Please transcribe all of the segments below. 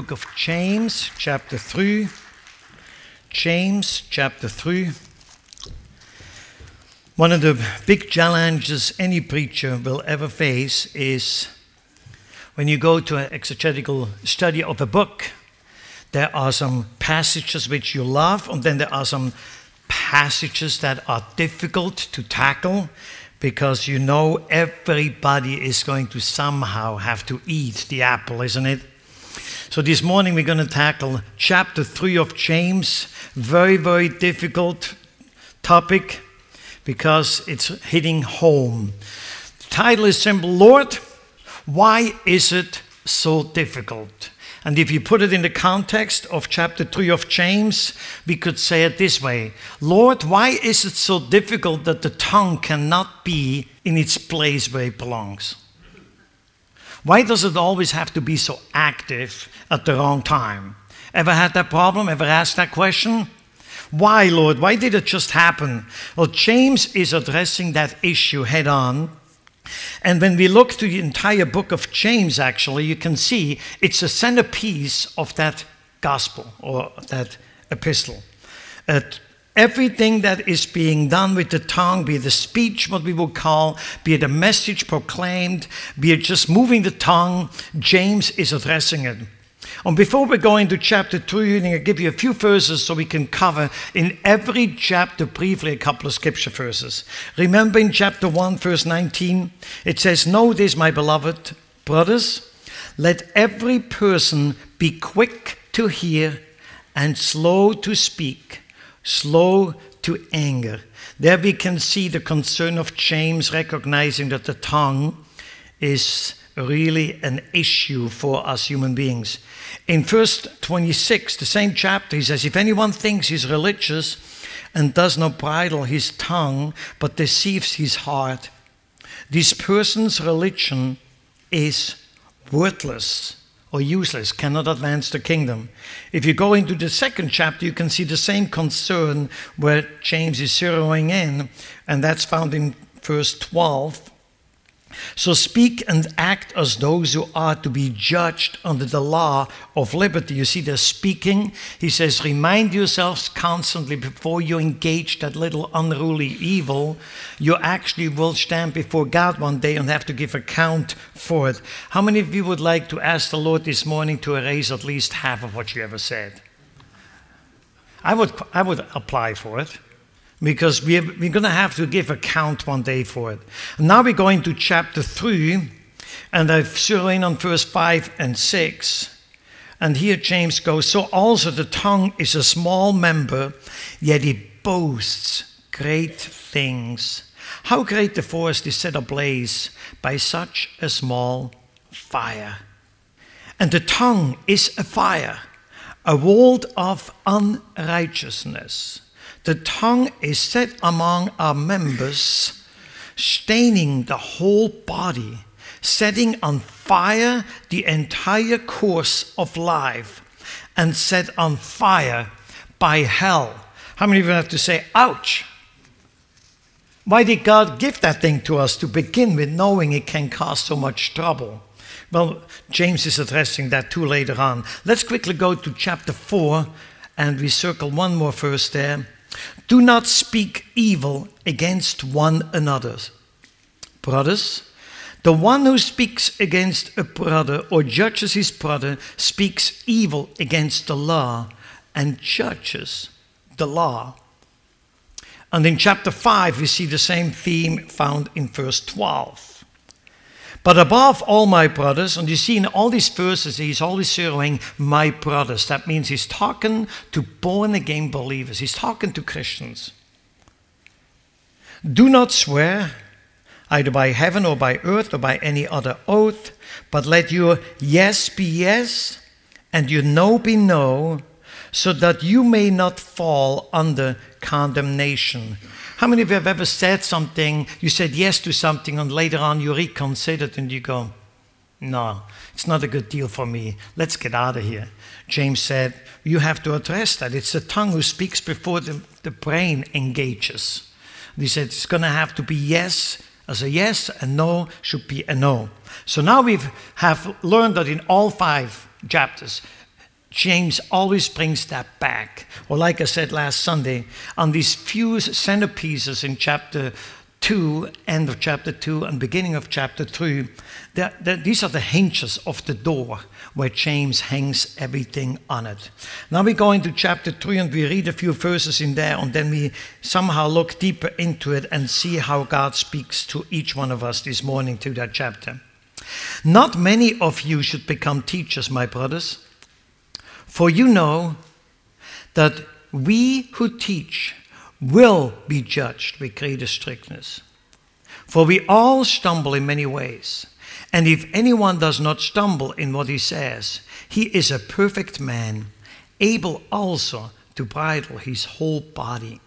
book of James, chapter 3. James, chapter 3. One of the big challenges any preacher will ever face is when you go to an exegetical study of a book, there are some passages which you love, and then there are some passages that are difficult to tackle because you know everybody is going to somehow have to eat the apple, isn't it? So this morning we're going to tackle chapter 3 of James. Very, very difficult topic because it's hitting home. The title is simple: Lord, why is it so difficult? And if you put it in the context of chapter 3 of James, we could say it this way: Lord, why is it so difficult that the tongue cannot be in its place where it belongs? Why does it always have to be so active at the wrong time? Ever had that problem? Ever asked that question? Why, Lord? Why did it just happen? Well, James is addressing that issue head on. And when we look to the entire book of James, actually, you can see it's a centerpiece of that gospel or that epistle. Everything that is being done with the tongue, be it a speech, what we would call, be it a message proclaimed, be it just moving the tongue, James is addressing it. And before we go into chapter 3, I'm going to give you a few verses so we can cover in every chapter briefly a couple of scripture verses. Remember in chapter 1, verse 19, it says, "Know this, my beloved brothers, let every person be quick to hear and slow to speak, slow to anger." There we can see the concern of James, recognizing that the tongue is really an issue for us human beings. In verse 26, the same chapter, he says, "If anyone thinks he's religious and does not bridle his tongue, but deceives his heart, this person's religion is worthless or useless, cannot advance the kingdom." If you go into the second chapter, you can see the same concern where James is zeroing in, and that's found in verse 12. "So speak and act as those who are to be judged under the law of liberty." You see, they're speaking. He says, remind yourselves constantly before you engage that little unruly evil, you actually will stand before God one day and have to give account for it. How many of you would like to ask the Lord this morning to erase at least half of what you ever said? I would apply for it. Because we're going to have to give account one day for it. And now we're going to chapter 3, and I've zeroed in on verse 5 and 6. And here James goes, "So also the tongue is a small member, yet it boasts great things. How great the forest is set ablaze by such a small fire. And the tongue is a fire, a world of unrighteousness. The tongue is set among our members, staining the whole body, setting on fire the entire course of life, and set on fire by hell." How many of you have to say, ouch? Why did God give that thing to us to begin with, knowing it can cause so much trouble? Well, James is addressing that too later on. Let's quickly go to chapter 4, and we circle one more verse there. "Do not speak evil against one another. Brothers, the one who speaks against a brother or judges his brother speaks evil against the law and judges the law." And in chapter 5, we see the same theme found in verse 12. "But above all, my brothers," and you see in all these verses, he's always zeroing "my brothers." That means he's talking to born-again believers. He's talking to Christians. "Do not swear, either by heaven or by earth or by any other oath, but let your yes be yes and your no be no, so that you may not fall under condemnation." How many of you have ever said something, you said yes to something, and later on you reconsidered and you go, "No, it's not a good deal for me. Let's get out of here." James said, you have to address that. It's the tongue who speaks before the brain engages. And he said it's going to have to be yes as a yes, and no should be a no. So now we have learned that in all 5 chapters, James always brings that back. Or like I said last Sunday, on these few centerpieces in chapter 2, end of chapter 2 and beginning of chapter 3, these are the hinges of the door where James hangs everything on it. Now we go into chapter 3 and we read a few verses in there, and then we somehow look deeper into it and see how God speaks to each one of us this morning to that chapter. Not many of you should become teachers, my brothers, for you know that we who teach will be judged with greater strictness. For we all stumble in many ways, and if anyone does not stumble in what he says, he is a perfect man, able also to bridle his whole body.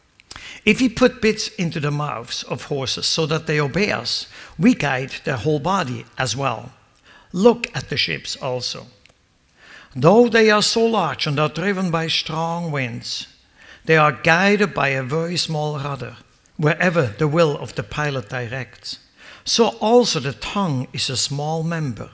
If we put bits into the mouths of horses so that they obey us, we guide their whole body as well. Look at the ships also. Though they are so large and are driven by strong winds, they are guided by a very small rudder, wherever the will of the pilot directs. So also the tongue is a small member,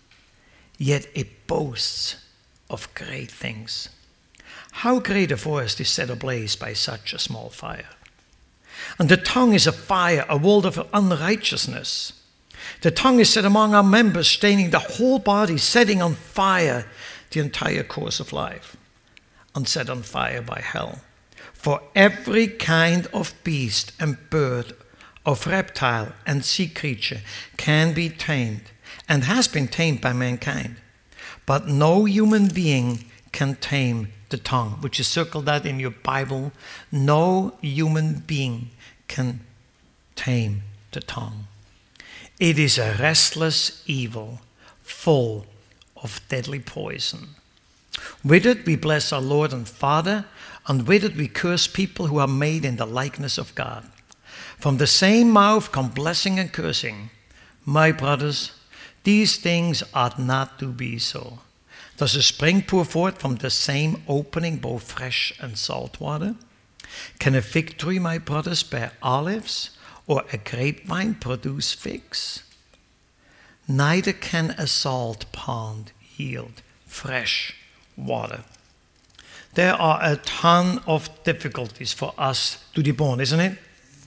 yet it boasts of great things. How great a forest is set ablaze by such a small fire. And the tongue is a fire, a world of unrighteousness. The tongue is set among our members, staining the whole body, setting on fire the entire course of life, and set on fire by hell. For every kind of beast and bird, of reptile and sea creature can be tamed, and has been tamed by mankind. But no human being can tame the tongue, which is circled that in your Bible. No human being can tame the tongue. It is a restless evil, full of deadly poison. With it we bless our Lord and Father, and with it we curse people who are made in the likeness of God. From the same mouth come blessing and cursing. My brothers, these things ought not to be so. Does a spring pour forth from the same opening both fresh and salt water? Can a fig tree, my brothers, bear olives, or a grapevine produce figs? Neither can a salt pond yield fresh water. There are a ton of difficulties for us to be born, isn't it?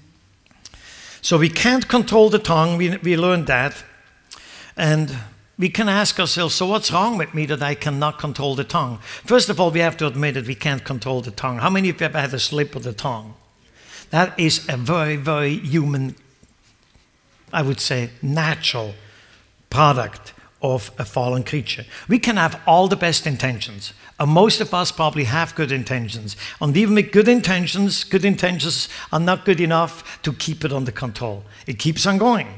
So we can't control the tongue, we learned that. And we can ask ourselves, so what's wrong with me that I cannot control the tongue? First of all, we have to admit that we can't control the tongue. How many of you have ever had a slip of the tongue? That is a very, very human, I would say, natural product of a fallen creature. We can have all the best intentions, and most of us probably have good intentions. And even with good intentions are not good enough to keep it under control. It keeps on going.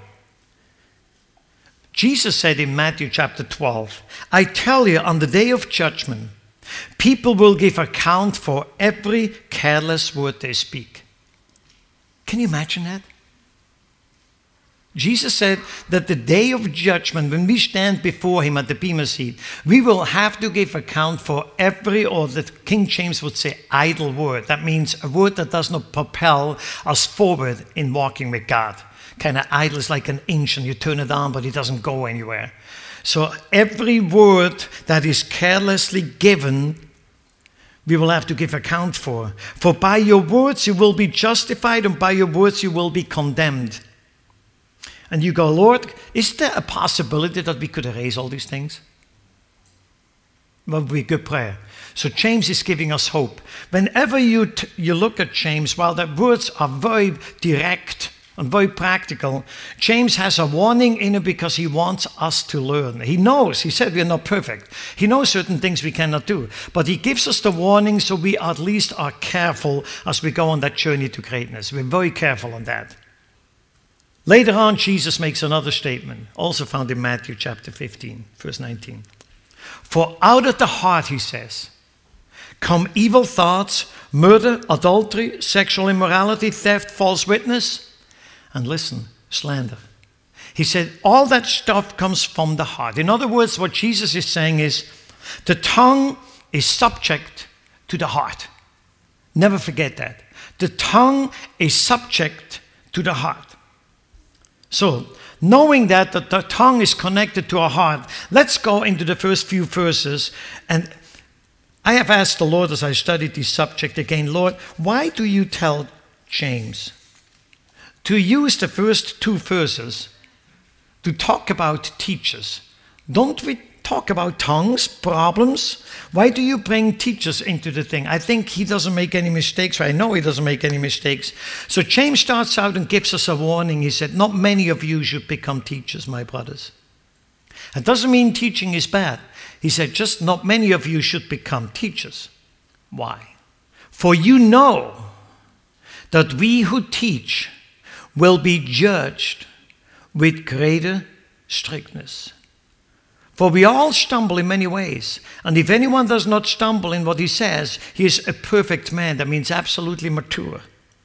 Jesus said in Matthew chapter 12, I tell you, on the day of judgment, people will give account for every careless word they speak. Can you imagine that? Jesus said that the day of judgment, when we stand before him at the bema seat, we will have to give account for every, or the King James would say, idle word. That means a word that does not propel us forward in walking with God. Kind of idle is like an engine. You turn it on, but it doesn't go anywhere. So every word that is carelessly given, we will have to give account for. For by your words you will be justified, and by your words you will be condemned. And you go, Lord, is there a possibility that we could erase all these things? That would be a good prayer. So James is giving us hope. Whenever you look at James, while the words are very direct and very practical, James has a warning in it because he wants us to learn. He knows, he said we're not perfect. He knows certain things we cannot do. But he gives us the warning so we at least are careful as we go on that journey to greatness. We're very careful on that. Later on, Jesus makes another statement, also found in Matthew chapter 15, verse 19. For out of the heart, he says, come evil thoughts, murder, adultery, sexual immorality, theft, false witness, and listen, slander. He said all that stuff comes from the heart. In other words, what Jesus is saying is the tongue is subject to the heart. Never forget that. The tongue is subject to the heart. So, knowing that the tongue is connected to our heart, let's go into the first few verses and I have asked the Lord as I studied this subject again, Lord, why do you tell James to use the first 2 verses to talk about teachers? Don't we talk about tongues, problems? Why do you bring teachers into the thing? I think he doesn't make any mistakes. I know he doesn't make any mistakes. So James starts out and gives us a warning. He said, not many of you should become teachers, my brothers. It doesn't mean teaching is bad. He said, just not many of you should become teachers. Why? For you know that we who teach will be judged with greater strictness. For we all stumble in many ways. And if anyone does not stumble in what he says, he is a perfect man. That means absolutely mature.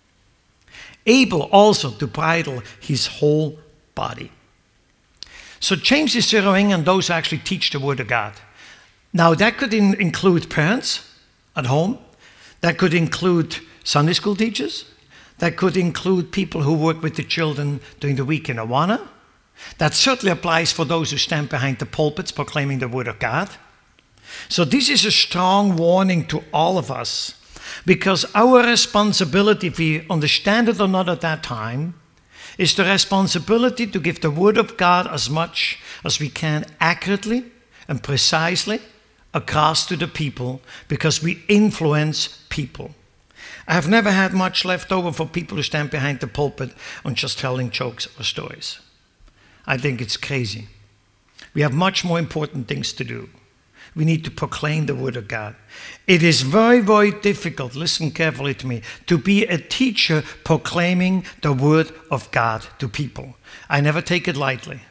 Able also to bridle his whole body. So James is zeroing on those who actually teach the Word of God. Now that could include parents at home. That could include Sunday school teachers. That could include people who work with the children during the week in Awana. That certainly applies for those who stand behind the pulpits proclaiming the Word of God. So this is a strong warning to all of us, because our responsibility, if we understand it or not at that time, is the responsibility to give the Word of God as much as we can accurately and precisely across to the people, because we influence people. I have never had much left over for people who stand behind the pulpit on just telling jokes or stories. I think it's crazy. We have much more important things to do. We need to proclaim the Word of God. It is very, very difficult, listen carefully to me, to be a teacher proclaiming the Word of God to people. I never take it lightly.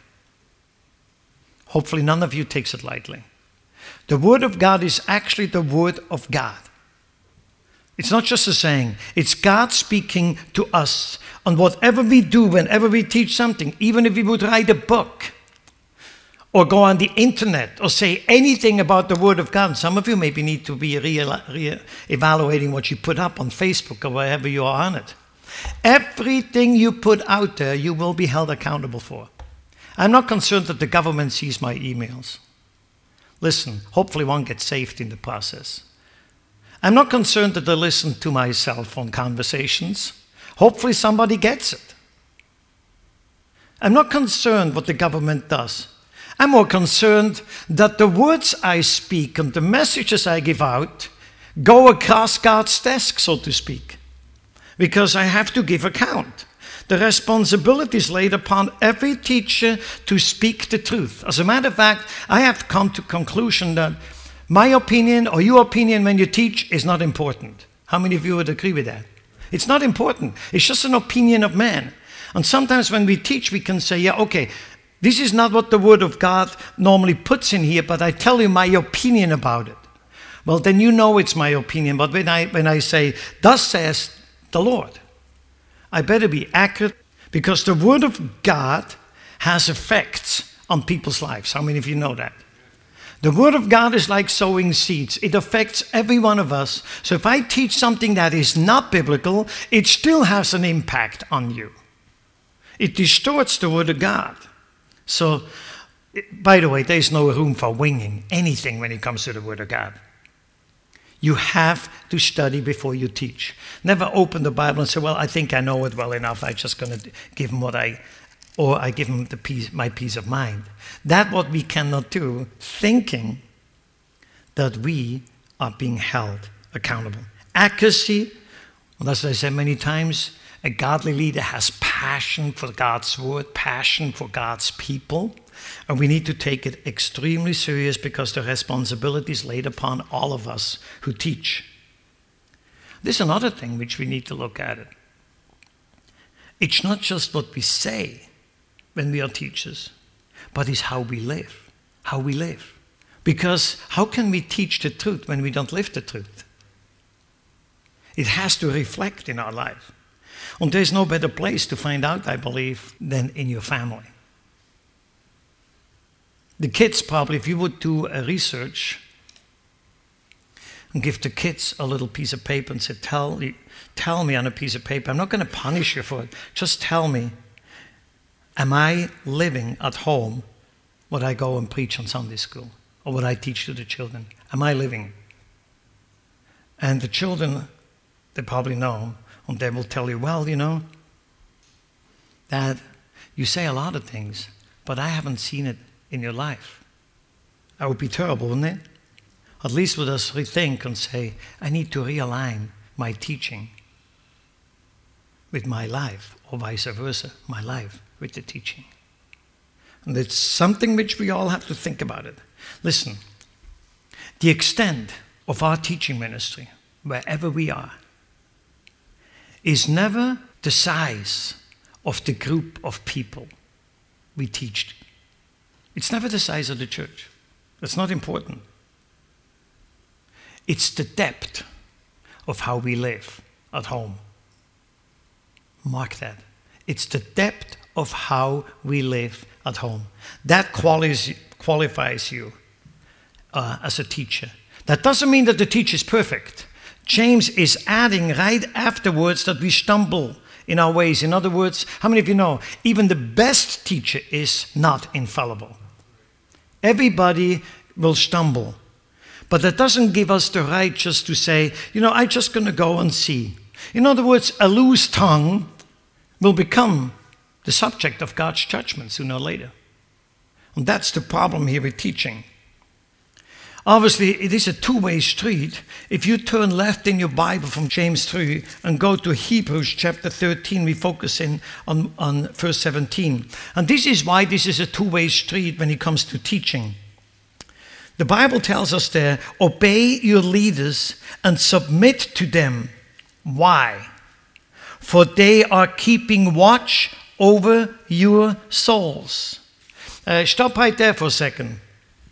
Hopefully none of you takes it lightly. The Word of God is actually the Word of God. It's not just a saying. It's God speaking to us. And whatever we do, whenever we teach something, even if we would write a book or go on the internet or say anything about the Word of God, some of you maybe need to be evaluating what you put up on Facebook or wherever you are on it. Everything you put out there, you will be held accountable for. I'm not concerned that the government sees my emails. Listen, hopefully one gets saved in the process. I'm not concerned that they listen to my cell phone conversations. Hopefully somebody gets it. I'm not concerned what the government does. I'm more concerned that the words I speak and the messages I give out go across God's desk, so to speak, because I have to give account. The responsibility is laid upon every teacher to speak the truth. As a matter of fact, I have come to the conclusion that my opinion or your opinion when you teach is not important. How many of you would agree with that? It's not important. It's just an opinion of man. And sometimes when we teach, we can say, yeah, okay, this is not what the Word of God normally puts in here, but I tell you my opinion about it. Well, then you know it's my opinion. But when I say, thus says the Lord, I better be accurate, because the Word of God has effects on people's lives. How many of you know that? The Word of God is like sowing seeds. It affects every one of us. So if I teach something that is not biblical, it still has an impact on you. It distorts the Word of God. So, by the way, there's no room for winging anything when it comes to the Word of God. You have to study before you teach. Never open the Bible and say, well, I think I know it well enough. I'm just going to give them I give them my peace of mind. That's what we cannot do, thinking that we are being held accountable. Accuracy, well, as I said many times, a godly leader has passion for God's word, passion for God's people, and we need to take it extremely serious, because the responsibility is laid upon all of us who teach. There's another thing which we need to look at it. It's not just what we say when we are teachers, but it's how we live. How we live. Because how can we teach the truth when we don't live the truth? It has to reflect in our life. And there's no better place to find out, I believe, than in your family. The kids probably, if you would do a research and give the kids a little piece of paper and say, tell me on a piece of paper, I'm not going to punish you for it, just tell me, am I living at home what I go and preach on Sunday school, or what I teach to the children? Am I living? And the children, they probably know, and they will tell you, well, you know, Dad, you say a lot of things, but I haven't seen it in your life. That would be terrible, wouldn't it? At least let us rethink and say, I need to realign my teaching with my life, or vice versa, my life with the teaching. And it's something which we all have to think about it. Listen, the extent of our teaching ministry, wherever we are, is never the size of the group of people we teach. It's never the size of the church. That's not important. It's the depth of how we live at home. Mark that. It's the depth of how we live at home. That qualifies you as a teacher. That doesn't mean that the teacher is perfect. James is adding right afterwards that we stumble in our ways. In other words, how many of you know, even the best teacher is not infallible? Everybody will stumble. But that doesn't give us the right just to say, you know, I'm just going to go and see. In other words, a loose tongue will become the subject of God's judgment sooner or later. And that's the problem here with teaching. Obviously, it is a two-way street. If you turn left in your Bible from James 3 and go to Hebrews chapter 13, we focus in on verse 17. And this is why this is a two-way street when it comes to teaching. The Bible tells us there, obey your leaders and submit to them. Why? For they are keeping watch over your souls. Stop right there for a second.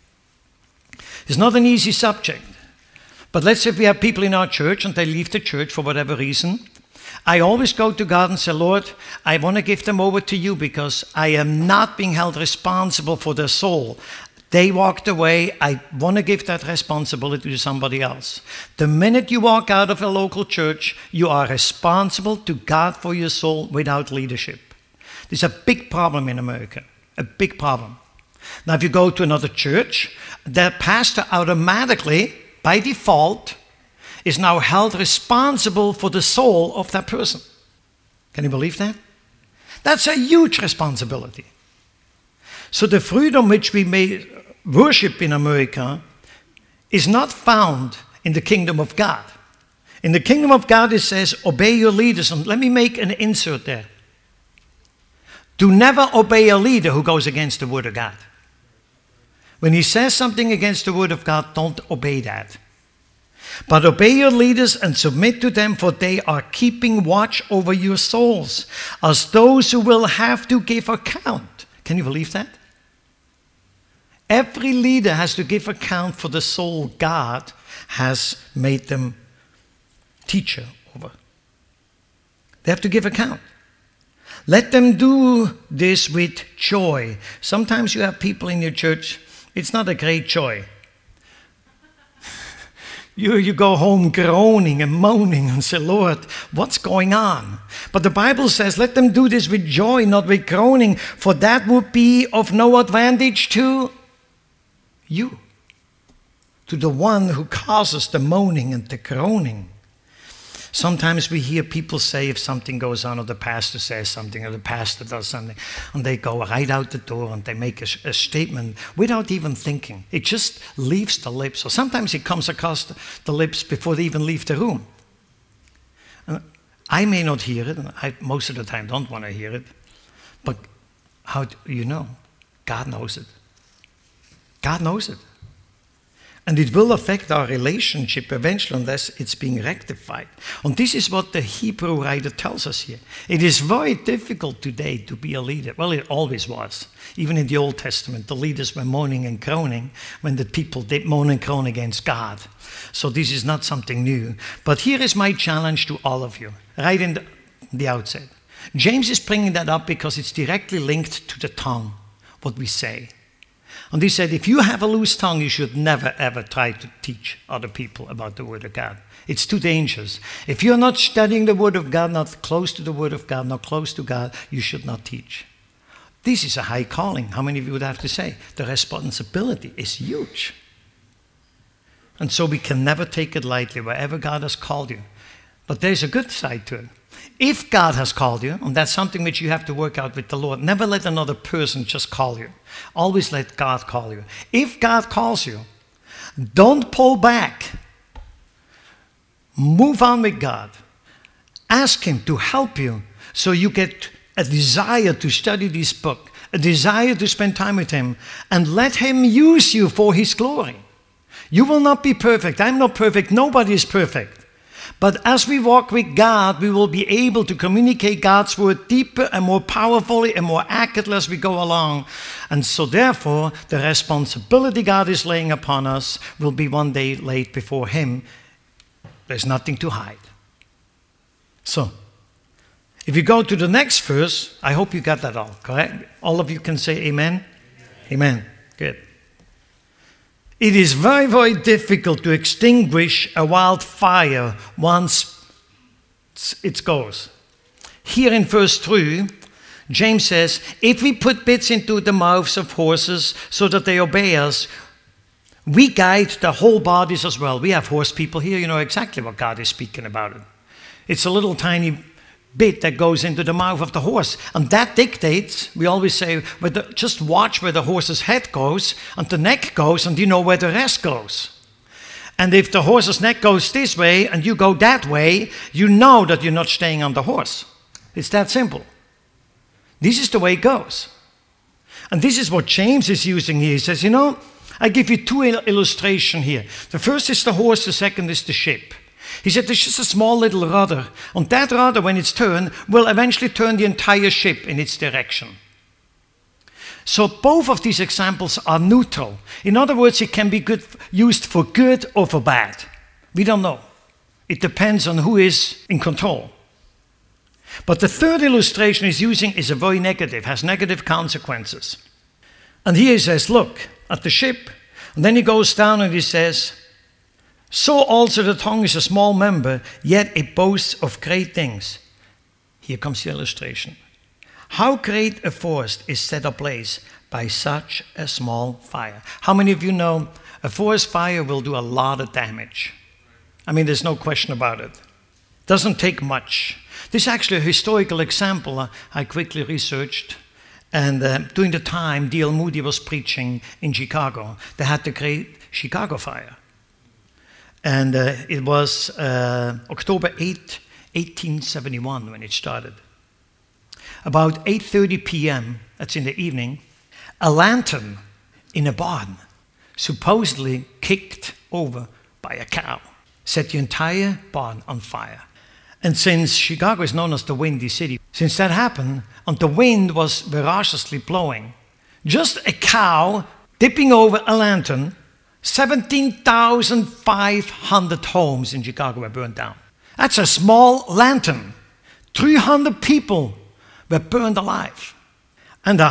It's not an easy subject. But let's say we have people in our church and they leave the church for whatever reason. I always go to God and say, Lord, I want to give them over to you because I am not being held responsible for their soul. They walked away. I want to give that responsibility to somebody else. The minute you walk out of a local church, you are responsible to God for your soul without leadership. There's a big problem in America, a big problem. Now, if you go to another church, the pastor automatically, by default, is now held responsible for the soul of that person. Can you believe that? That's a huge responsibility. So the freedom which we may worship in America is not found in the kingdom of God. In the kingdom of God it says, obey your leaders. And let me make an insert there. Do never obey a leader who goes against the word of God. When he says something against the word of God, don't obey that. But obey your leaders and submit to them, for they are keeping watch over your souls, as those who will have to give account. Can you believe that? Every leader has to give account for the soul God has made them teacher over. They have to give account. Let them do this with joy. Sometimes you have people in your church, it's not a great joy. You go home groaning and moaning and say, Lord, what's going on? But the Bible says, let them do this with joy, not with groaning, for that would be of no advantage to you, to the one who causes the moaning and the groaning. Sometimes we hear people say if something goes on, or the pastor says something, or the pastor does something, and they go right out the door and they make a statement without even thinking. It just leaves the lips, or sometimes it comes across the lips before they even leave the room. And I may not hear it, and I most of the time don't want to hear it, but how do you know? God knows it. God knows it. And it will affect our relationship eventually unless it's being rectified. And this is what the Hebrew writer tells us here. It is very difficult today to be a leader. Well, it always was. Even in the Old Testament, the leaders were moaning and groaning when the people did moan and groan against God. So this is not something new. But here is my challenge to all of you, right in the outset. James is bringing that up because it's directly linked to the tongue, what we say. And he said, if you have a loose tongue, you should never, ever try to teach other people about the Word of God. It's too dangerous. If you're not studying the Word of God, not close to the Word of God, not close to God, you should not teach. This is a high calling. How many of you would have to say? The responsibility is huge. And so we can never take it lightly wherever God has called you. But there's a good side to it. If God has called you, and that's something which you have to work out with the Lord, never let another person just call you. Always let God call you. If God calls you, don't pull back. Move on with God. Ask Him to help you so you get a desire to study this book, a desire to spend time with Him, and let Him use you for His glory. You will not be perfect. I'm not perfect. Nobody is perfect. But as we walk with God, we will be able to communicate God's word deeper and more powerfully and more accurately as we go along. And so therefore, the responsibility God is laying upon us will be one day laid before Him. There's nothing to hide. So, if you go to the next verse, I hope you got that all, correct? All of you can say amen? Amen. Good. It is very, very difficult to extinguish a wildfire once it goes. Here in verse 3, James says, if we put bits into the mouths of horses so that they obey us, we guide their whole bodies as well. We have horse people here, you know exactly what God is speaking about it. It's a little tiny bit that goes into the mouth of the horse. And that dictates, we always say, just watch where the horse's head goes and the neck goes, and you know where the rest goes. And if the horse's neck goes this way and you go that way, you know that you're not staying on the horse. It's that simple. This is the way it goes. And this is what James is using here. He says, you know, I give you two illustrations here. The first is the horse, the second is the ship. He said there's just a small little rudder. And that rudder, when it's turned, will eventually turn the entire ship in its direction. So both of these examples are neutral. In other words, it can be used for good or for bad. We don't know. It depends on who is in control. But the third illustration he's using is a very negative, has negative consequences. And here he says, look at the ship. And then he goes down and he says, so also the tongue is a small member, yet it boasts of great things. Here comes the illustration. How great a forest is set ablaze by such a small fire. How many of you know a forest fire will do a lot of damage? I mean, there's no question about it. Doesn't take much. This is actually a historical example I quickly researched. And during the time D.L. Moody was preaching in Chicago, they had the great Chicago fire. And it was October 8, 1871 when it started. About 8:30 p.m., that's in the evening, a lantern in a barn, supposedly kicked over by a cow, set the entire barn on fire. And since Chicago is known as the Windy City, since that happened, and the wind was voraciously blowing, just a cow tipping over a lantern, 17,500 homes in Chicago were burned down. That's a small lantern. 300 people were burned alive. And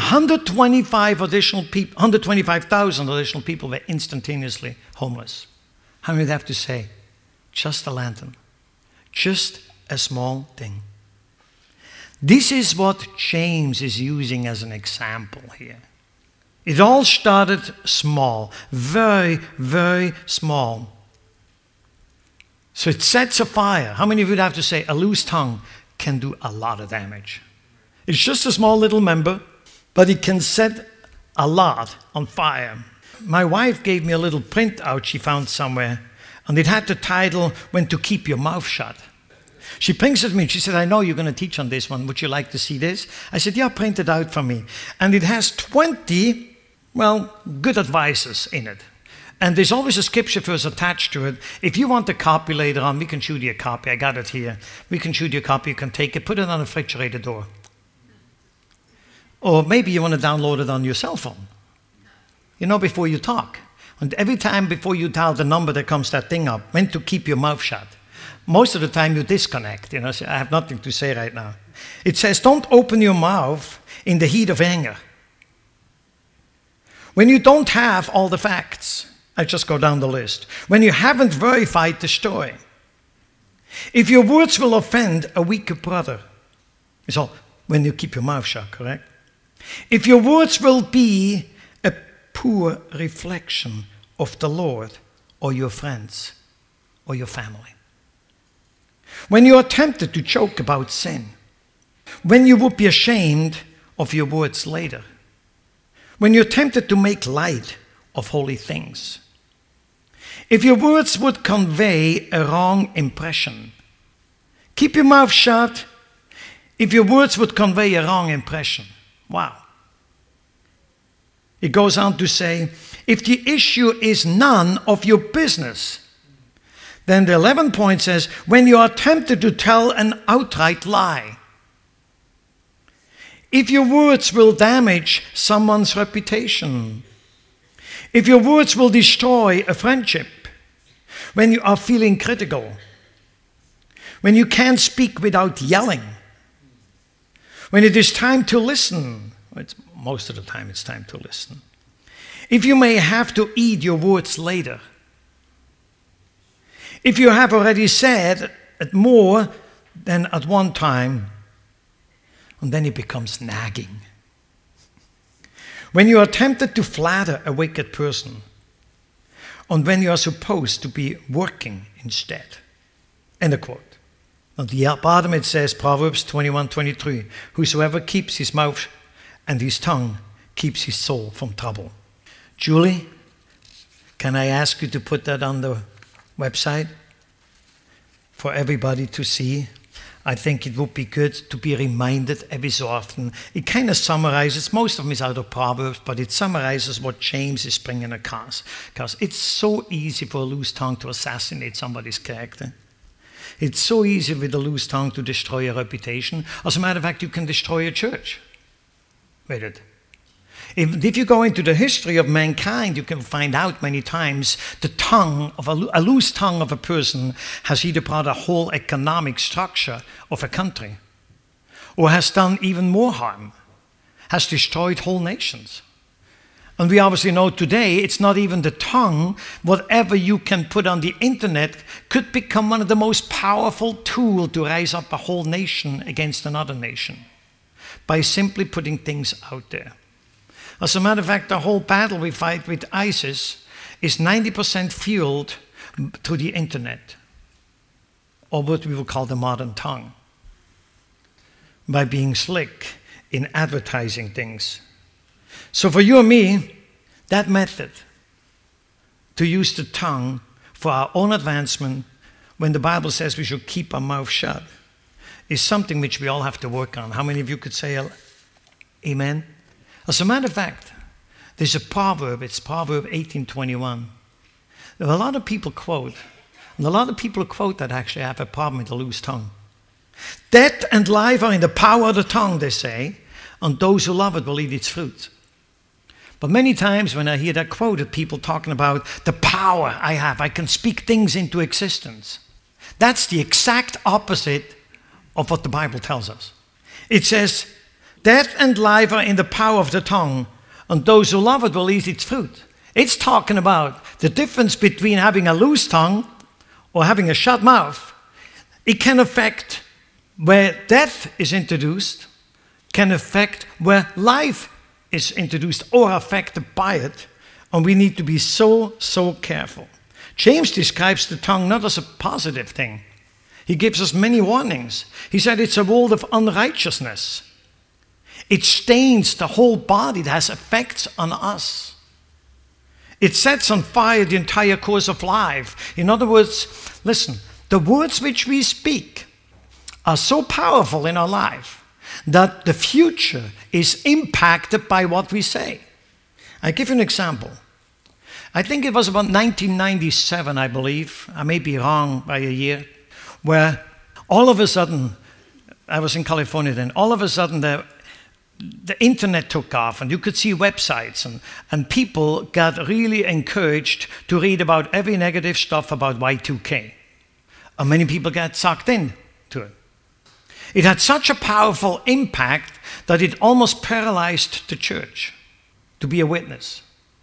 125,000 additional people were instantaneously homeless. How many would have to say? Just a lantern. Just a small thing. This is what James is using as an example here. It all started small, very, very small. So it sets a fire. How many of you would have to say a loose tongue can do a lot of damage? It's just a small little member, but it can set a lot on fire. My wife gave me a little printout she found somewhere, and it had the title, When to Keep Your Mouth Shut. She brings it to me. She said, I know you're going to teach on this one. Would you like to see this? I said, yeah, print it out for me. And it has 20, good advices in it. And there's always a scripture verse attached to it. If you want a copy later on, we can shoot you a copy. I got it here. We can shoot you a copy. You can take it, put it on the refrigerator door. Or maybe you want to download it on your cell phone. You know, before you talk. And every time before you dial the number, there comes that thing up. When to keep your mouth shut. Most of the time you disconnect. You know, so I have nothing to say right now. It says, don't open your mouth in the heat of anger. When you don't have all the facts. I just go down the list. When you haven't verified the story. If your words will offend a weaker brother. It's all when you keep your mouth shut, correct? If your words will be a poor reflection of the Lord or your friends or your family. When you are tempted to joke about sin, when you would be ashamed of your words later, when you're tempted to make light of holy things, if your words would convey a wrong impression, keep your mouth shut. If your words would convey a wrong impression, wow. It goes on to say, if the issue is none of your business, then the 11th point says, when you are tempted to tell an outright lie. If your words will damage someone's reputation, if your words will destroy a friendship, when you are feeling critical, when you can't speak without yelling, when it is time to listen, most of the time it's time to listen. If you may have to eat your words later, if you have already said it more than at one time, and then it becomes nagging. When you are tempted to flatter a wicked person, and when you are supposed to be working instead. End of quote. At the bottom it says, Proverbs 21:23, whosoever keeps his mouth and his tongue keeps his soul from trouble. Julie, can I ask you to put that on the website for everybody to see? I think it would be good to be reminded every so often. It kind of summarizes, most of them is out of Proverbs, but it summarizes what James is bringing across. Because it's so easy for a loose tongue to assassinate somebody's character. It's so easy with a loose tongue to destroy a reputation. As a matter of fact, you can destroy a church with it. If you go into the history of mankind, you can find out many times the tongue of a loose tongue of a person has either brought a whole economic structure of a country, or has done even more harm, has destroyed whole nations. And we obviously know today it's not even the tongue. Whatever you can put on the internet could become one of the most powerful tools to rise up a whole nation against another nation by simply putting things out there. As a matter of fact, the whole battle we fight with ISIS is 90% fueled through the internet, or what we would call the modern tongue, by being slick in advertising things. So for you and me, that method, to use the tongue for our own advancement, when the Bible says we should keep our mouth shut, is something which we all have to work on. How many of you could say amen? As a matter of fact, there's a proverb, it's Proverb 18:21. There are a lot of people quote, and a lot of people who quote that actually have a problem with a loose tongue. Death and life are in the power of the tongue, they say, and those who love it will eat its fruit. But many times when I hear that quoted, people talking about the power I have, I can speak things into existence. That's the exact opposite of what the Bible tells us. It says, death and life are in the power of the tongue, and those who love it will eat its fruit. It's talking about the difference between having a loose tongue or having a shut mouth. It can affect where death is introduced, can affect where life is introduced or affected by it, and we need to be so careful. James describes the tongue not as a positive thing. He gives us many warnings. He said it's a world of unrighteousness. It stains the whole body. It has effects on us. It sets on fire the entire course of life. In other words, listen, the words which we speak are so powerful in our life that the future is impacted by what we say. I'll give you an example. I think it was about 1997, I believe. I may be wrong by a year, where all of a sudden, I was in California then, all of a sudden the internet took off and you could see websites and people got really encouraged to read about every negative stuff about Y2K. And many people got sucked in to it. It had such a powerful impact that it almost paralyzed the church to be a witness.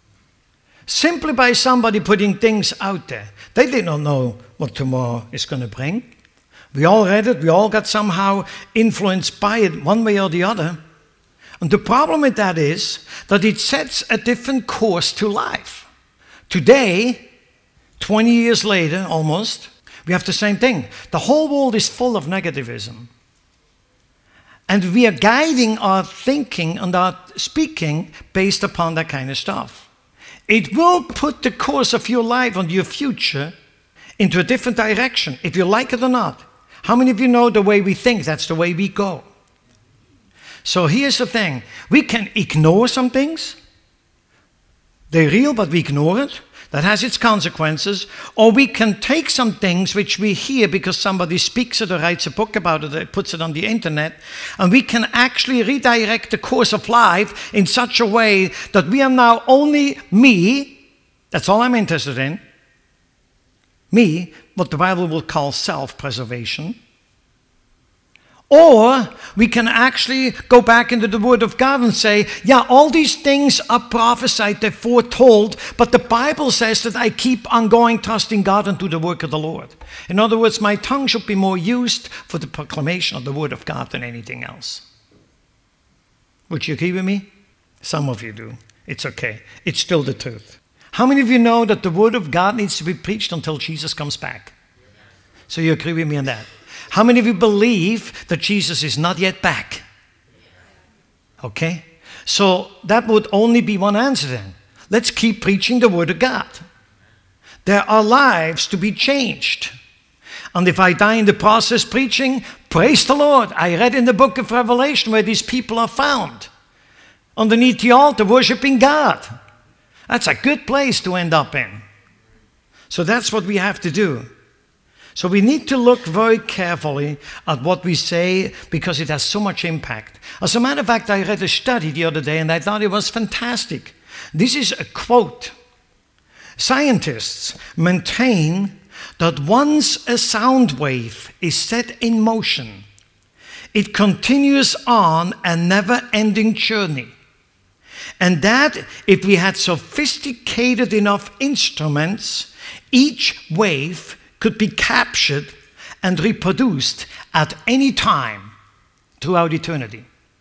Simply by somebody putting things out there. They did not know what tomorrow is going to bring. We all read it. We all got somehow influenced by it one way or the other. And the problem with that is that it sets a different course to life. Today, 20 years later, almost, we have the same thing. The whole world is full of negativism. And we are guiding our thinking and our speaking based upon that kind of stuff. It will put the course of your life and your future into a different direction, if you like it or not. How many of you know the way we think, that's the way we go? So here's the thing. We can ignore some things. They're real, but we ignore it. That has its consequences. Or we can take some things which we hear because somebody speaks it or writes a book about it or puts it on the internet, and we can actually redirect the course of life in such a way that we are now only me. That's all I'm interested in. Me, what the Bible will call self-preservation. Or we can actually go back into the Word of God and say, yeah, all these things are prophesied, they're foretold, but the Bible says that I keep on going, trusting God and do the work of the Lord. In other words, my tongue should be more used for the proclamation of the Word of God than anything else. Would you agree with me? Some of you do. It's okay. It's still the truth. How many of you know that the Word of God needs to be preached until Jesus comes back? So you agree with me on that? How many of you believe that Jesus is not yet back? Okay? So that would only be one answer then. Let's keep preaching the Word of God. There are lives to be changed. And if I die in the process preaching, praise the Lord. I read in the book of Revelation where these people are found. Underneath the altar, worshiping God. That's a good place to end up in. So that's what we have to do. So we need to look very carefully at what we say because it has so much impact. As a matter of fact, I read a study the other day and I thought it was fantastic. This is a quote. Scientists maintain that once a sound wave is set in motion, it continues on a never-ending journey. And that if we had sophisticated enough instruments, each wave could be captured and reproduced at any time throughout eternity.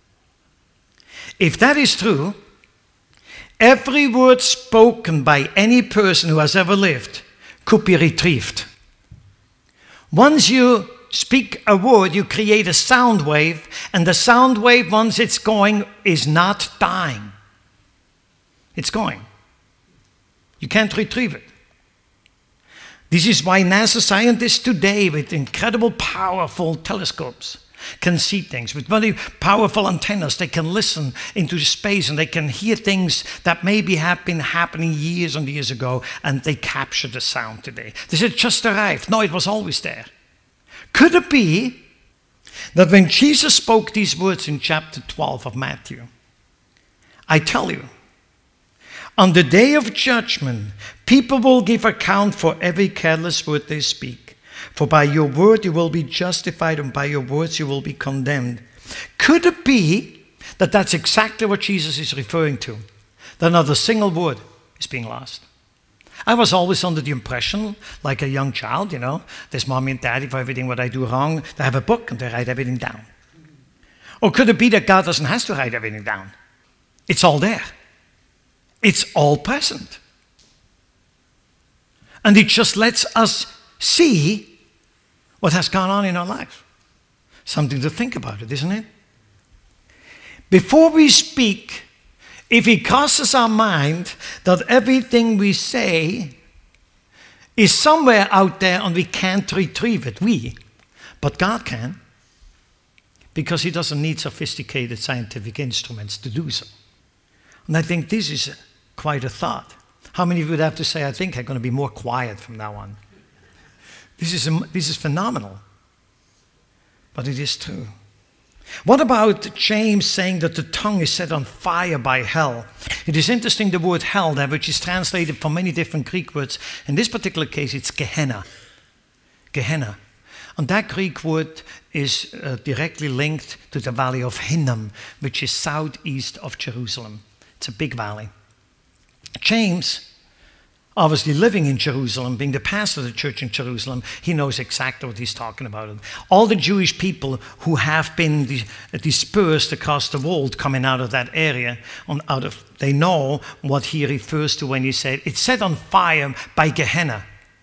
If that is true, every word spoken by any person who has ever lived could be retrieved. Once you speak a word, you create a sound wave, and the sound wave, once it's going, is not dying. It's going. You can't retrieve it. This is why NASA scientists today, with incredible powerful telescopes, can see things. With very powerful antennas, they can listen into space and they can hear things that maybe have been happening years and years ago, and they capture the sound today. They said, just arrived. No, it was always there. Could it be that when Jesus spoke these words in chapter 12 of Matthew, I tell you, on the day of judgment, people will give account for every careless word they speak. For by your word you will be justified, and by your words you will be condemned. Could it be that that's exactly what Jesus is referring to? That not a single word is being lost. I was always under the impression, like a young child, there's mommy and daddy for everything what I do wrong. They have a book and they write everything down. Or could it be that God doesn't have to write everything down? It's all there. It's all present. And it just lets us see what has gone on in our life. Something to think about it, isn't it? Before we speak, if it crosses our mind that everything we say is somewhere out there and we can't retrieve it, but God can, because He doesn't need sophisticated scientific instruments to do so. And I think this is quite a thought. How many of you would have to say, I think I'm going to be more quiet from now on? This is phenomenal. But it is true. What about James saying that the tongue is set on fire by hell? It is interesting, the word hell there, which is translated from many different Greek words. In this particular case, it's Gehenna. Gehenna. And that Greek word is directly linked to the valley of Hinnom, which is southeast of Jerusalem. It's a big valley. James, obviously living in Jerusalem, being the pastor of the church in Jerusalem, he knows exactly what he's talking about. All the Jewish people who have been dispersed across the world coming out of that area, they know what he refers to when he said, it's set on fire by Gehenna.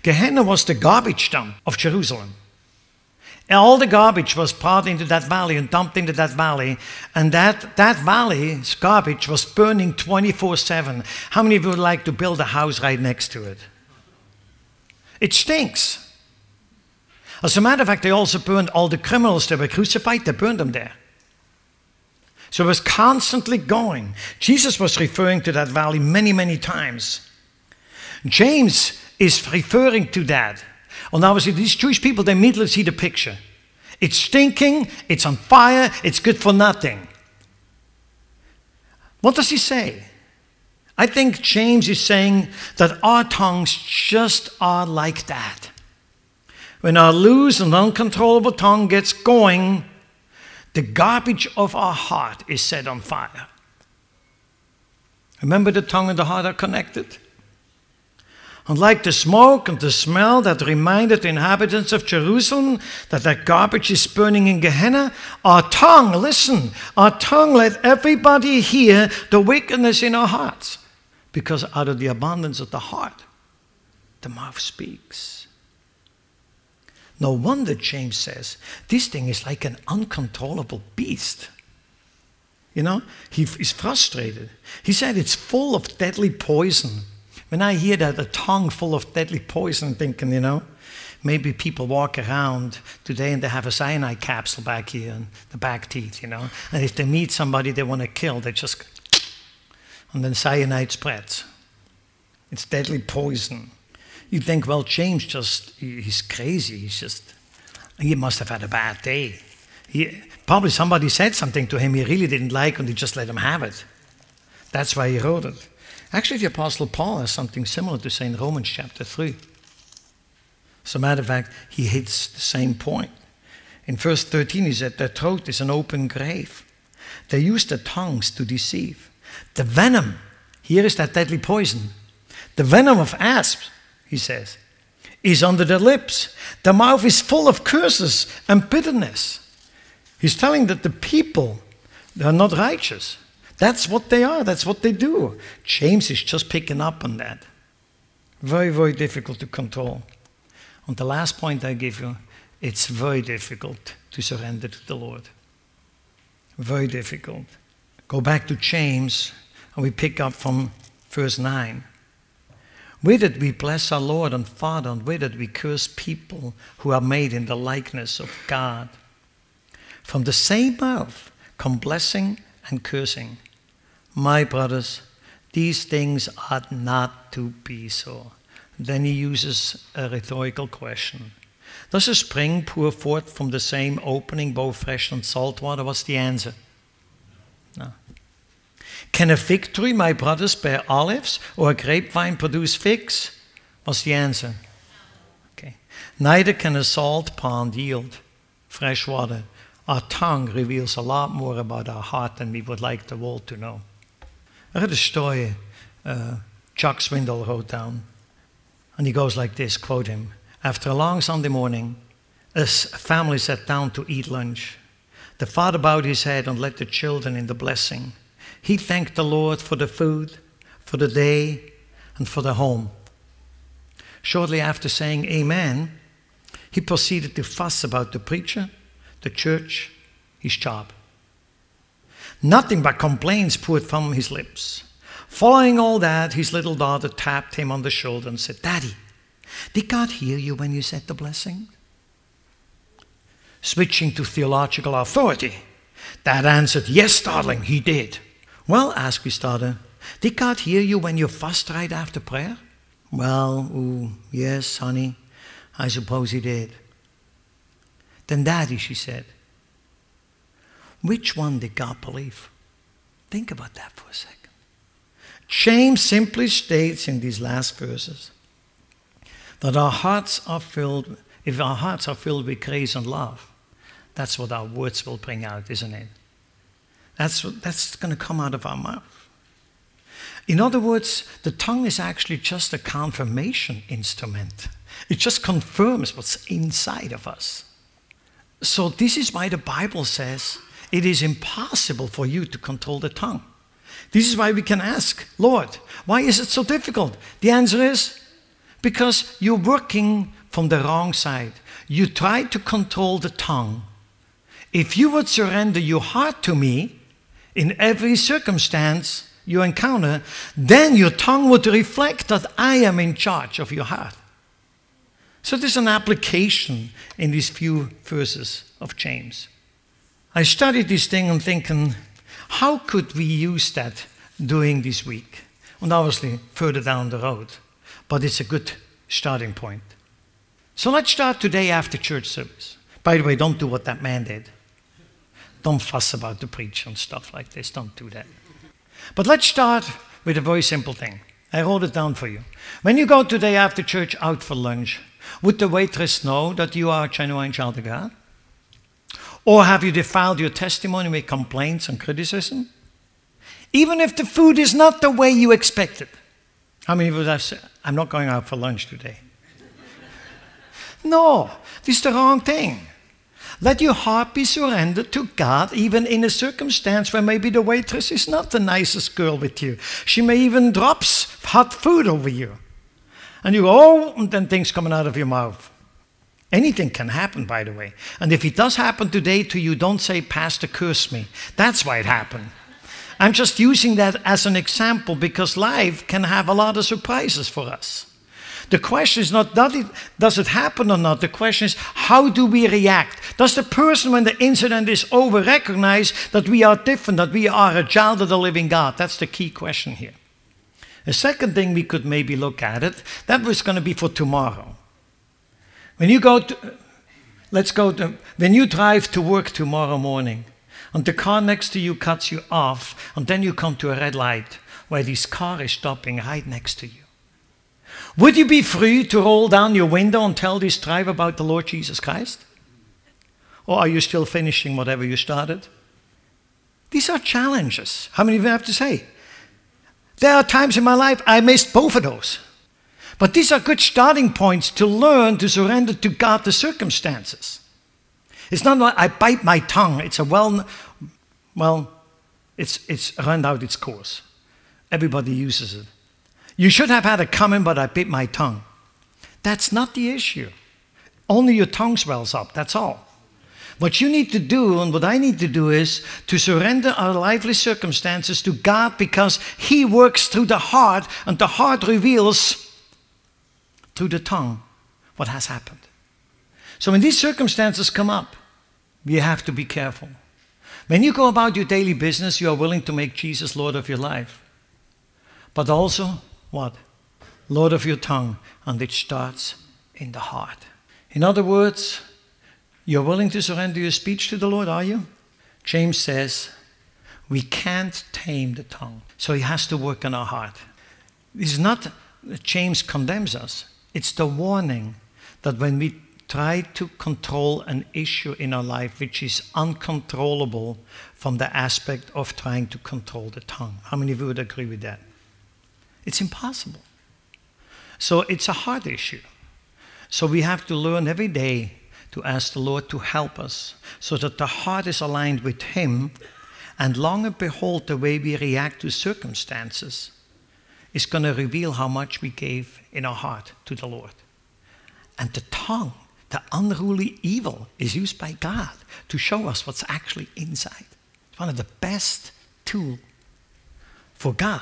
Gehenna was the garbage dump of Jerusalem. And all the garbage was brought into that valley and dumped into that valley. And that valley's garbage was burning 24/7. How many of you would like to build a house right next to it? It stinks. As a matter of fact, they also burned all the criminals that were crucified. They burned them there. So it was constantly going. Jesus was referring to that valley many, many times. James is referring to that. And obviously, these Jewish people, they immediately see the picture. It's stinking, it's on fire, it's good for nothing. What does he say? I think James is saying that our tongues just are like that. When our loose and uncontrollable tongue gets going, the garbage of our heart is set on fire. Remember, the tongue and the heart are connected. And like the smoke and the smell that reminded the inhabitants of Jerusalem that garbage is burning in Gehenna, our tongue, listen, our tongue let everybody hear the wickedness in our hearts. Because out of the abundance of the heart, the mouth speaks. No wonder James says, this thing is like an uncontrollable beast. You know, he's frustrated. He said it's full of deadly poison. When I hear that, a tongue full of deadly poison, I'm thinking, you know, maybe people walk around today and they have a cyanide capsule back here in the back teeth, you know. And if they meet somebody they want to kill, they just, and then cyanide spreads. It's deadly poison. You think, well, James he's crazy. He must have had a bad day. Probably somebody said something to him he really didn't like and he just let him have it. That's why he wrote it. Actually, the Apostle Paul has something similar to say in Romans chapter 3. As a matter of fact, he hits the same point. In verse 13, he said, their throat is an open grave. They use their tongues to deceive. The venom, here is that deadly poison. The venom of asps, he says, is under their lips. Their mouth is full of curses and bitterness. He's telling that the people, they are not righteous. That's what they are. That's what they do. James is just picking up on that. Very, very difficult to control. And the last point I give you, it's very difficult to surrender to the Lord. Very difficult. Go back to James and we pick up from verse 9. With it we bless our Lord and Father, and with it we curse people who are made in the likeness of God. From the same mouth come blessing and cursing. My brothers, these things ought not to be so. Then he uses a rhetorical question. Does a spring pour forth from the same opening both fresh and salt water? What's the answer? No. Can a fig tree, my brothers, bear olives, or a grapevine produce figs? What's the answer? Okay. Neither can a salt pond yield fresh water. Our tongue reveals a lot more about our heart than we would like the world to know. I read a story Chuck Swindoll wrote down, and he goes like this, quote him, after a long Sunday morning, a family sat down to eat lunch. The father bowed his head and led the children in the blessing. He thanked the Lord for the food, for the day, and for the home. Shortly after saying amen, he proceeded to fuss about the preacher, the church, his job. Nothing but complaints poured from his lips. Following all that, his little daughter tapped him on the shoulder and said, Daddy, did God hear you when you said the blessing? Switching to theological authority, Dad answered, yes, darling, he did. Well, asked his daughter, did God hear you when you fussed right after prayer? Well, yes, honey, I suppose he did. Then, Daddy, she said, which one did God believe? Think about that for a second. James simply states in these last verses that if our hearts are filled with grace and love, that's what our words will bring out, isn't it? That's going to come out of our mouth. In other words, the tongue is actually just a confirmation instrument. It just confirms what's inside of us. So this is why the Bible says it is impossible for you to control the tongue. This is why we can ask, Lord, why is it so difficult? The answer is, Because you're working from the wrong side. You try to control the tongue. If you would surrender your heart to me in every circumstance you encounter, then your tongue would reflect that I am in charge of your heart. So there's an application in these few verses of James. I studied this thing and thinking, how could we use that during this week? And obviously further down the road. But it's a good starting point. So let's start today after church service. By the way, don't do what that man did. Don't fuss about the preacher and stuff like this. Don't do that. But let's start with a very simple thing. I wrote it down for you. When you go today after church out for lunch, would the waitress know that you are a genuine child of God? Or have you defiled your testimony with complaints and criticism? Even if the food is not the way you expected. How many would have said, I'm not going out for lunch today? No, this is the wrong thing. Let your heart be surrendered to God, even in a circumstance where maybe the waitress is not the nicest girl with you. She may even drop hot food over you. And you go, oh, and then things coming out of your mouth. Anything can happen, by the way. And if it does happen today to you, don't say, Pastor, curse me. That's why it happened. I'm just using that as an example because life can have a lot of surprises for us. The question is not, does it happen or not? The question is, how do we react? Does the person, when the incident is over, recognize that we are different, that we are a child of the living God? That's the key question here. The second thing we could maybe look at it, that was going to be for tomorrow. When you when you drive to work tomorrow morning, and the car next to you cuts you off, and then you come to a red light where this car is stopping right next to you. Would you be free to roll down your window and tell this driver about the Lord Jesus Christ? Or are you still finishing whatever you started? These are challenges. How many of you have to say? There are times in my life I missed both of those. But these are good starting points to learn to surrender to God the circumstances. It's not like I bite my tongue. It's it's run out its course. Everybody uses it. You should have had it coming, but I bit my tongue. That's not the issue. Only your tongue swells up, that's all. What you need to do, and what I need to do, is to surrender our lively circumstances to God, because He works through the heart, and the heart reveals through the tongue what has happened. So when these circumstances come up, you have to be careful. When you go about your daily business, you are willing to make Jesus Lord of your life. But also, what? Lord of your tongue, and it starts in the heart. In other words, you're willing to surrender your speech to the Lord, are you? James says, we can't tame the tongue. So He has to work on our heart. It's not that James condemns us. It's the warning that when we try to control an issue in our life which is uncontrollable from the aspect of trying to control the tongue. How many of you would agree with that? It's impossible. So it's a heart issue. So we have to learn every day to ask the Lord to help us so that the heart is aligned with Him, and long and behold, the way we react to circumstances is going to reveal how much we gave in our heart to the Lord. And the tongue, the unruly evil, is used by God to show us what's actually inside. It's one of the best tools for God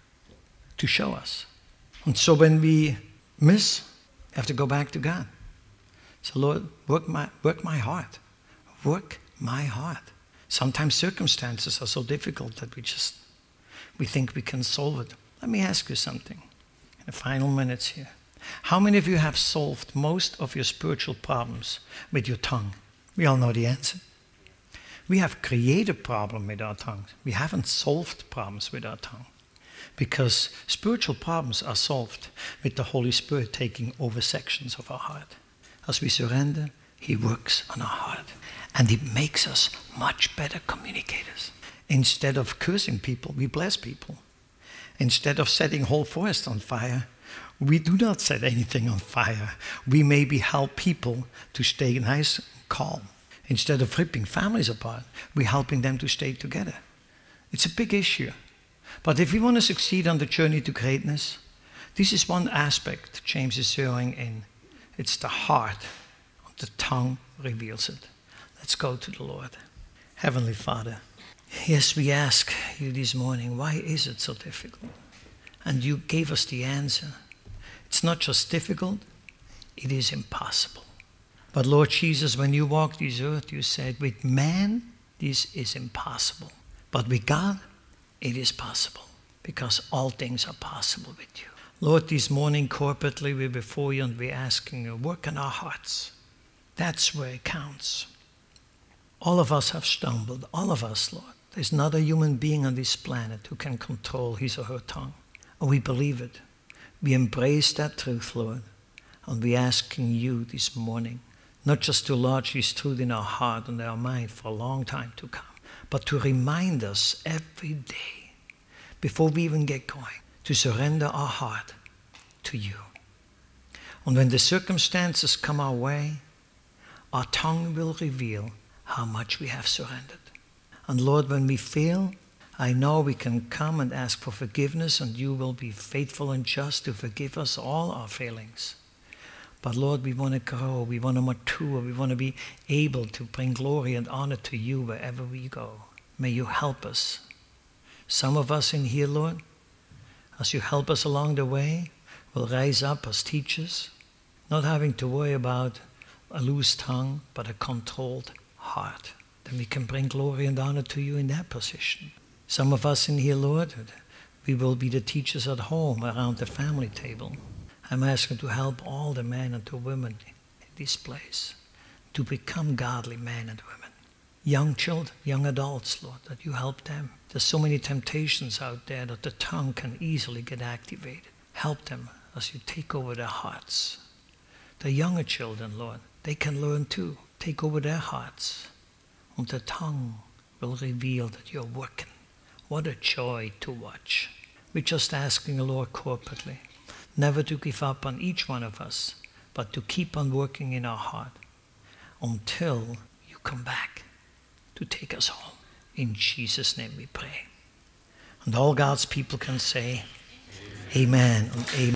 to show us. And so when we miss, we have to go back to God. So Lord, work my heart. Work my heart. Sometimes circumstances are so difficult that we think we can solve it. Let me ask you something in the final minutes here. How many of you have solved most of your spiritual problems with your tongue? We all know the answer. We have created problems with our tongues. We haven't solved problems with our tongue. Because spiritual problems are solved with the Holy Spirit taking over sections of our heart. As we surrender, He works on our heart. And He makes us much better communicators. Instead of cursing people, we bless people. Instead of setting whole forests on fire, we do not set anything on fire. We maybe help people to stay nice and calm. Instead of ripping families apart, we're helping them to stay together. It's a big issue. But if we want to succeed on the journey to greatness, This is one aspect James is zeroing in. It's the heart. The tongue reveals it. Let's go to the Lord. Heavenly Father, yes, we ask you this morning, why is it so difficult? And you gave us the answer. It's not just difficult, it is impossible. But Lord Jesus, when you walked this earth, you said, with man, this is impossible. But with God, it is possible. Because all things are possible with you. Lord, this morning corporately we're before you and we're asking you, work in our hearts. That's where it counts. All of us have stumbled. All of us, Lord. There's not a human being on this planet who can control his or her tongue. And we believe it. We embrace that truth, Lord. And we're asking you this morning, not just to lodge this truth in our heart and our mind for a long time to come, but to remind us every day, before we even get going, to surrender our heart to you. And when the circumstances come our way, our tongue will reveal how much we have surrendered. And Lord, when we fail, I know we can come and ask for forgiveness, and you will be faithful and just to forgive us all our failings. But Lord, we want to grow, we want to mature, we want to be able to bring glory and honor to you wherever we go. May you help us. Some of us in here, Lord, as you help us along the way, will rise up as teachers, not having to worry about a loose tongue, but a controlled heart. Then we can bring glory and honor to you in that position. Some of us in here, Lord, we will be the teachers at home around the family table. I'm asking to help all the men and the women in this place to become godly men and women. Young children, young adults, Lord, that you help them. There's so many temptations out there that the tongue can easily get activated. Help them as you take over their hearts. The younger children, Lord, they can learn too. Take over their hearts. And the tongue will reveal that you're working. What a joy to watch. We're just asking the Lord corporately, never to give up on each one of us, but to keep on working in our heart until you come back to take us home. In Jesus' name we pray. And all God's people can say, Amen and amen.